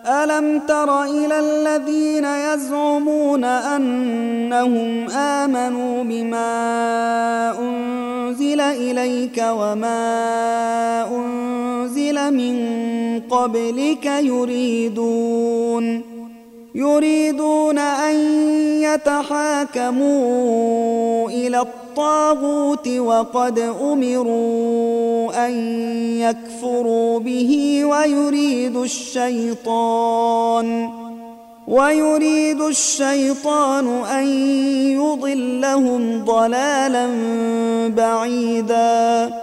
ألم تر إلى الذين يزعمون أنهم آمنوا بما أنزل إليك وما أنزل من قبلك يريدون أن يتحاكموا إلى الطاغوت وقد أمروا أن يكفروا به ويريد الشيطان أن يضلهم ضلالا بعيدا